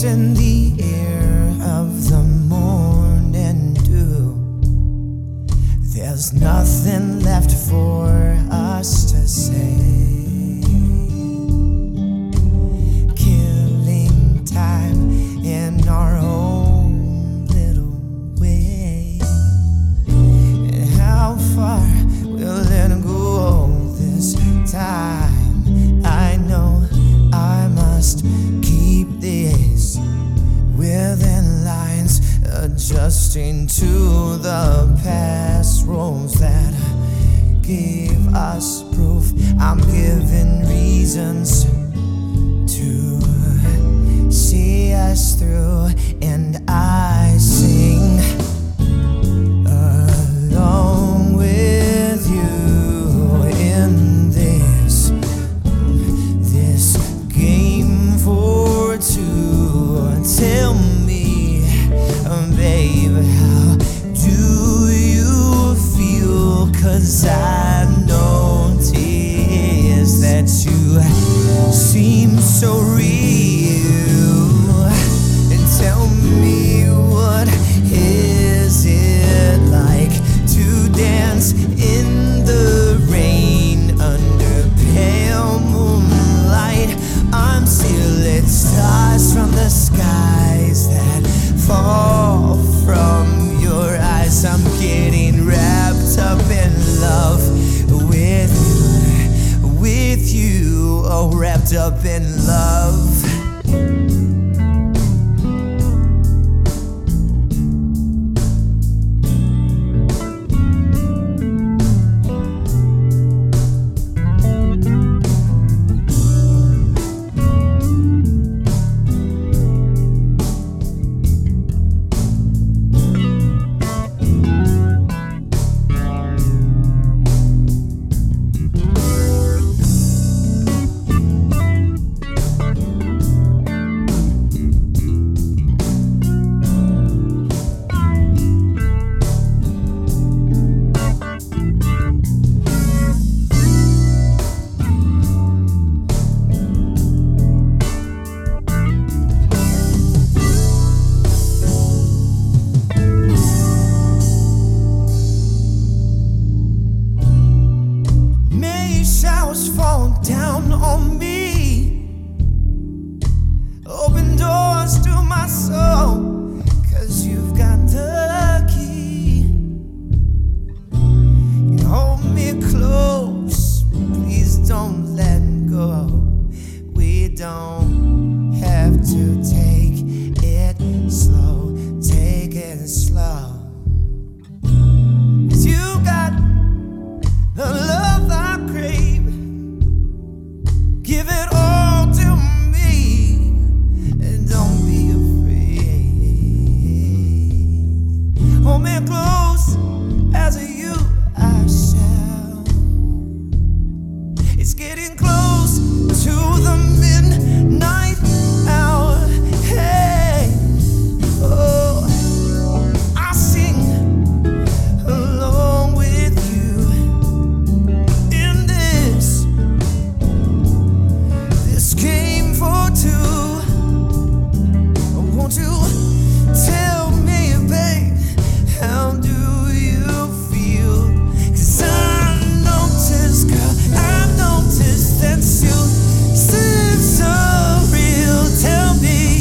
breeze in the air of the morning dew. There's nothing left for us to say. Killing time in our own little way. And how far will it go this time? I know I must keep this within lines, adjusting to the past rules that gave us proof. I'm given reasons to see us through, and I sing along with you in this game for two. Tell me, babe, how do you feel? 'Cause I notice that you seem so real. And tell me, what is it like to dance in the rain under pale moonlight? I'm stealing stars from the skies that fall from your eyes. I'm getting wrapped up in love with you, oh, wrapped up in love. Showers fall down on me, open doors to my soul, 'cause you've got the key. You hold me close, please don't let go. We don't have to take it slow, take it slow. 'Cause you got the love I crave. Give it all to me, and don't be afraid. Hold me close, as you I shall. It's getting close to the midnight hour. Hey, oh, I sing along with you in this game for two. Won't you tell me, babe, how do you feel? 'Cause I noticed, girl, I noticed that you seem so real. Tell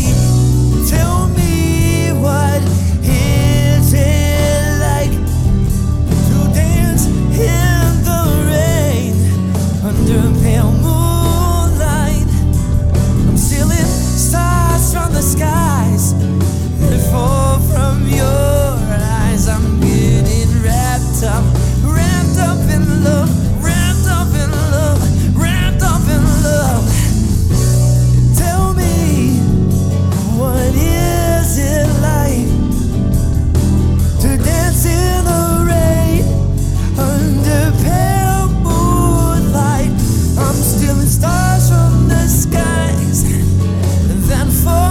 me, what is it like to dance in the rain under pale moonlight? I'm stealing stars from the skies that fall from your eyes. I'm getting wrapped up in love, wrapped up in love, wrapped up in love. Tell me, what is it like to dance in the rain under pale moonlight? I'm stealing stars from the skies that fall